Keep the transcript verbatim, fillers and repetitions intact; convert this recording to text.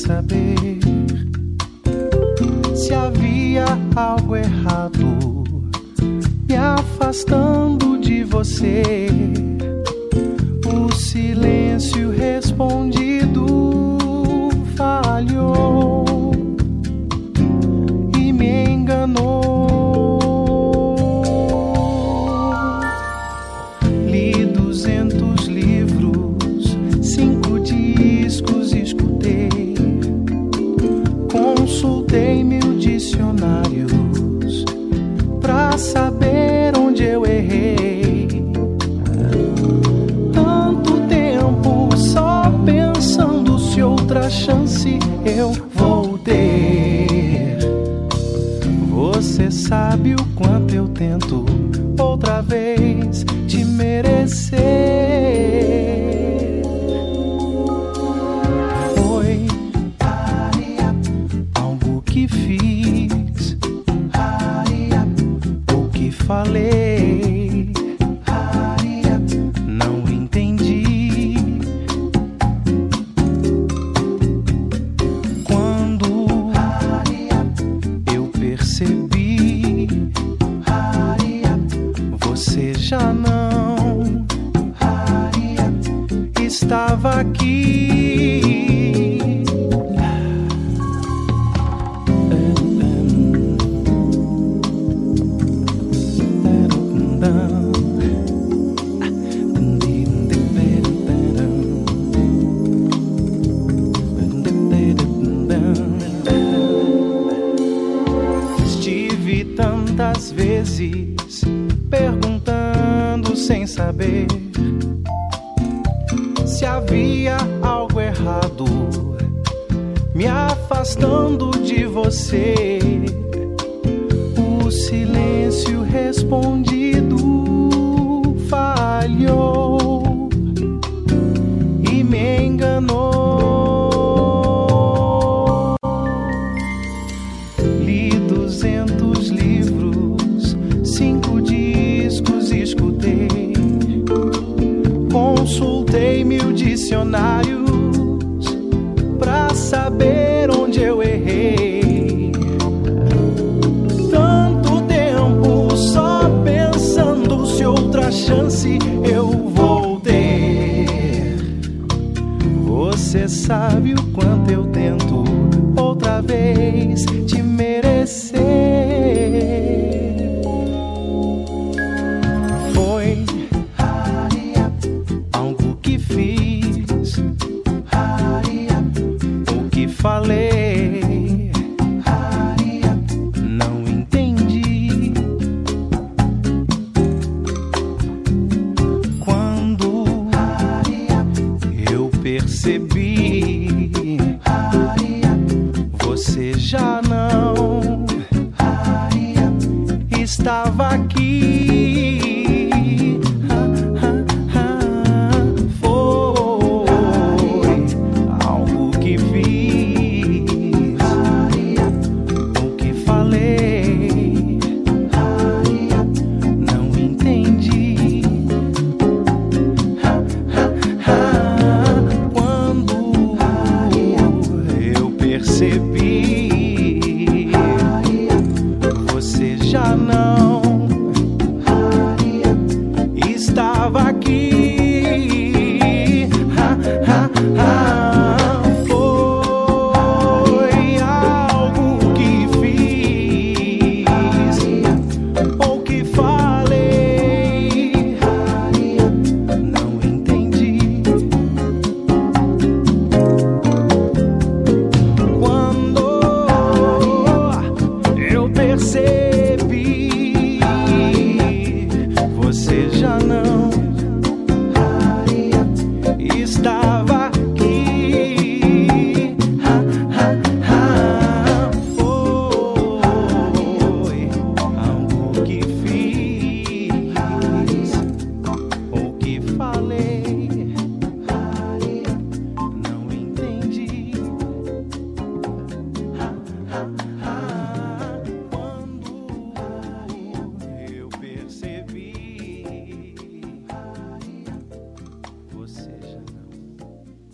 saber se havia algo errado, me afastando de você. O silêncio respondido falhou e me enganou. Li duzentos livros, cinco discos escutei, consultei mil dicionários pra saber onde eu errei. Tanto tempo só pensando se outra chance eu vou ter. Você sabe o quanto eu tento outra vez te merecer. Foi algo que fiz, o que falei, não entendi. Quando eu percebi, você já não estava aqui. Estive tantas vezes perguntando sem saber se havia algo errado, me afastando de você. O silêncio respondido falhou e me enganou. Li duzentos livros, cinco discos escutei, consultei mil dicionários pra saber onde eu errei. Tanto tempo só pensando se outra chance eu vou ter. Você sabe o quanto eu tento outra vez te merecer. Foi algo que fiz, o que falei,